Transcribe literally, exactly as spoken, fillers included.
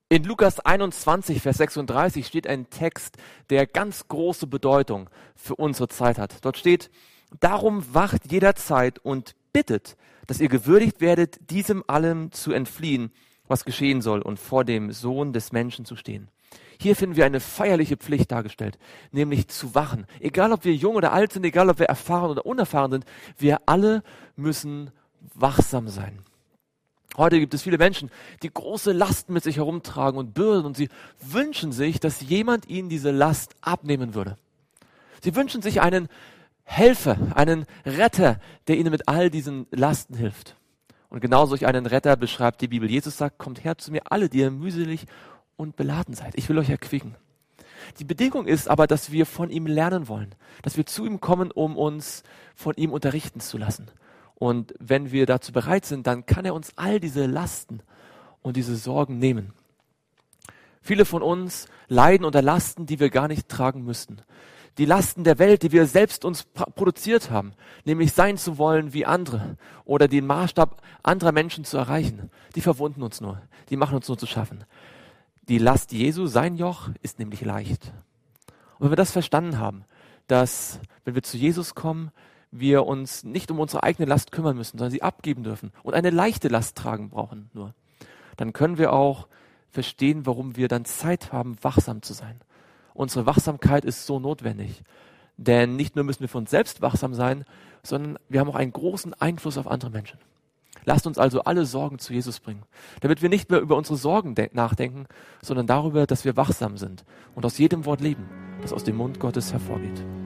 In Lukas einundzwanzig, Vers sechsunddreißig steht ein Text, der ganz große Bedeutung für unsere Zeit hat. Dort steht: Darum wacht jederzeit und bittet, dass ihr gewürdigt werdet, diesem allem zu entfliehen, was geschehen soll, und vor dem Sohn des Menschen zu stehen. Hier finden wir eine feierliche Pflicht dargestellt, nämlich zu wachen. Egal, ob wir jung oder alt sind, egal, ob wir erfahren oder unerfahren sind, wir alle müssen wachsam sein. Heute gibt es viele Menschen, die große Lasten mit sich herumtragen und Bürden, und sie wünschen sich, dass jemand ihnen diese Last abnehmen würde. Sie wünschen sich einen Helfer, einen Retter, der ihnen mit all diesen Lasten hilft. Und genau solch einen Retter beschreibt die Bibel. Jesus sagt: Kommt her zu mir alle, die ihr mühselig und beladen seid. Ich will euch erquicken. Die Bedingung ist aber, dass wir von ihm lernen wollen, dass wir zu ihm kommen, um uns von ihm unterrichten zu lassen. Und wenn wir dazu bereit sind, dann kann er uns all diese Lasten und diese Sorgen nehmen. Viele von uns leiden unter Lasten, die wir gar nicht tragen müssten. Die Lasten der Welt, die wir selbst uns produziert haben, nämlich sein zu wollen wie andere oder den Maßstab anderer Menschen zu erreichen, die verwunden uns nur, die machen uns nur zu schaffen. Die Last Jesu, sein Joch, ist nämlich leicht. Und wenn wir das verstanden haben, dass, wenn wir zu Jesus kommen, wir uns nicht um unsere eigene Last kümmern müssen, sondern sie abgeben dürfen und eine leichte Last tragen brauchen nur, dann können wir auch verstehen, warum wir dann Zeit haben, wachsam zu sein. Unsere Wachsamkeit ist so notwendig, denn nicht nur müssen wir für uns selbst wachsam sein, sondern wir haben auch einen großen Einfluss auf andere Menschen. Lasst uns also alle Sorgen zu Jesus bringen, damit wir nicht mehr über unsere Sorgen de- nachdenken, sondern darüber, dass wir wachsam sind und aus jedem Wort leben, das aus dem Mund Gottes hervorgeht.